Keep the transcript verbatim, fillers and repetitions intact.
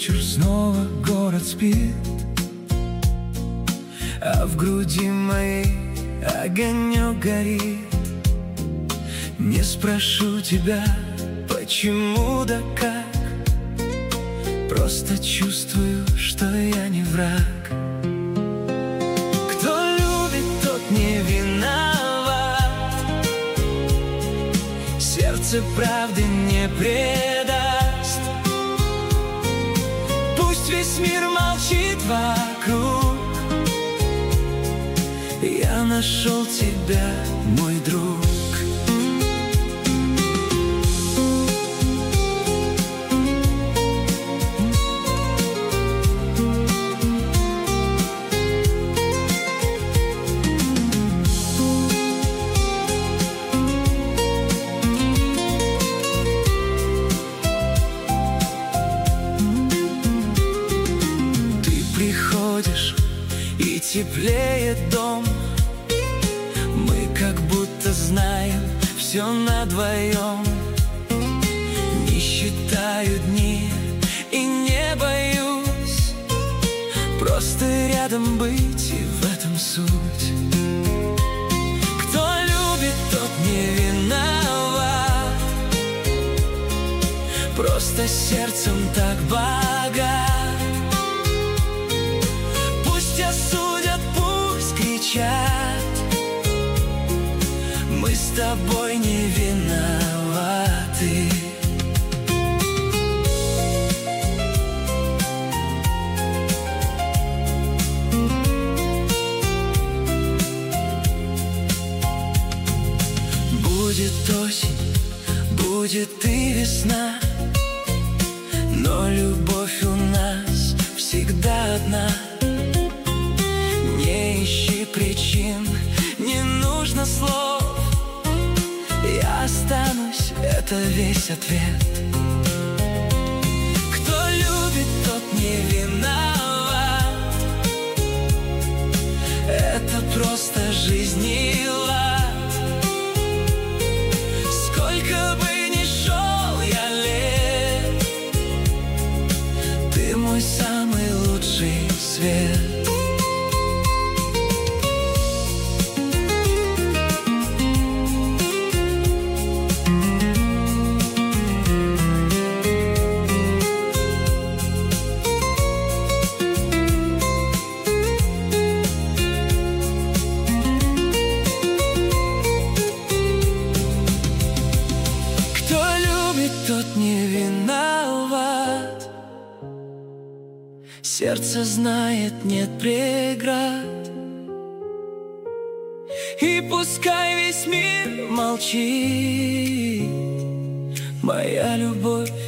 вечер, снова город спит, а в груди моей огонек горит. Не спрошу тебя, почему да как, просто чувствую, что я не враг. Кто любит, тот не виноват, сердце правды не предаст. Пусть весь мир молчит вокруг, я нашел тебя, мой друг. Приходишь, и теплеет дом, мы как будто знаем все надвоем. Не считаю дни и не боюсь, просто рядом быть, и в этом суть. Кто любит, тот не виноват, просто сердцем так богат. Осудят, пусть кричат, мы с тобой не виноваты. Будет осень, будет и весна, но любовь у нас всегда одна. Не ищи причин, не нужно слов, я останусь, это весь ответ. Кто любит, тот не виноват, это просто жизнь и лад. Сколько бы ни шел я лет, ты мой самый лучший свет. Тот не виноват, сердце знает, нет преград. И пускай весь мир молчит, моя любовь